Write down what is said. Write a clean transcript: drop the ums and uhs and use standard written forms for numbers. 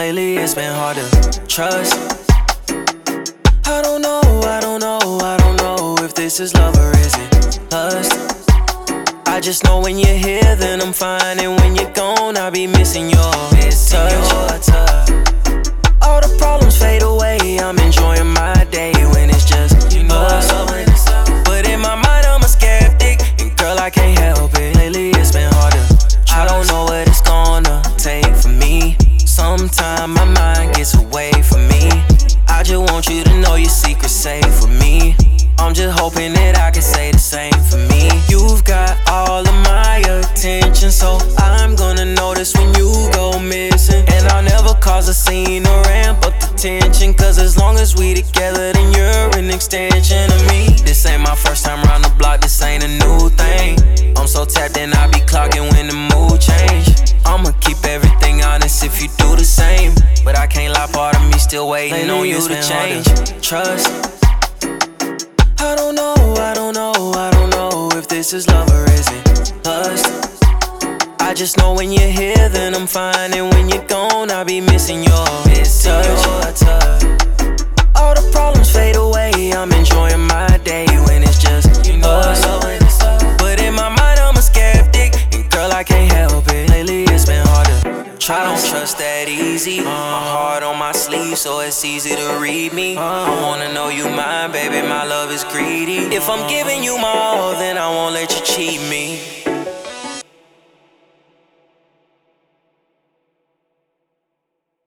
Lately it's been hard to trust. I don't know if this is love or is it lust. I just know when you're here, then I'm fine, and when you're gone, I'll be missing your touch. All the problems fade away, I'm enjoying my day when it's just us. But in my mind, I'm a skeptic, and girl, I can't help it. Lately it's been hard to trust. I don't know what it's gonna take for me. Sometimes my mind gets away from me. I just want you to know your secret's safe with me. I'm just hoping that I can say the same for me. You've got all of my attention, so I'm gonna notice when you go missing. And I'll never cause a scene or ramp up the tension, cause as long as we together, then you're an extension of me. This ain't my first time around the block, this ain't a new thing. I'm so tapped in, I be clocking when the mood change. I'ma keep everything honest if you do the same, but I can't lie, part of me still waiting on you to change. Trust. I don't know if this is love or is it lust. I just know when you're here, then I'm fine, and when you're gone, I'll be missing your touch. All the problems fade away, I'm enjoying my day when it's just us. But in my mind, I'm a skeptic, and girl, I can't help it. Lately it's been hard to trust. I don't trust that easy. My heart on my sleeve, so it's easy to read me. I wanna know you mine, baby, my love is greedy. If I'm giving you my all, then I won't let you cheat me.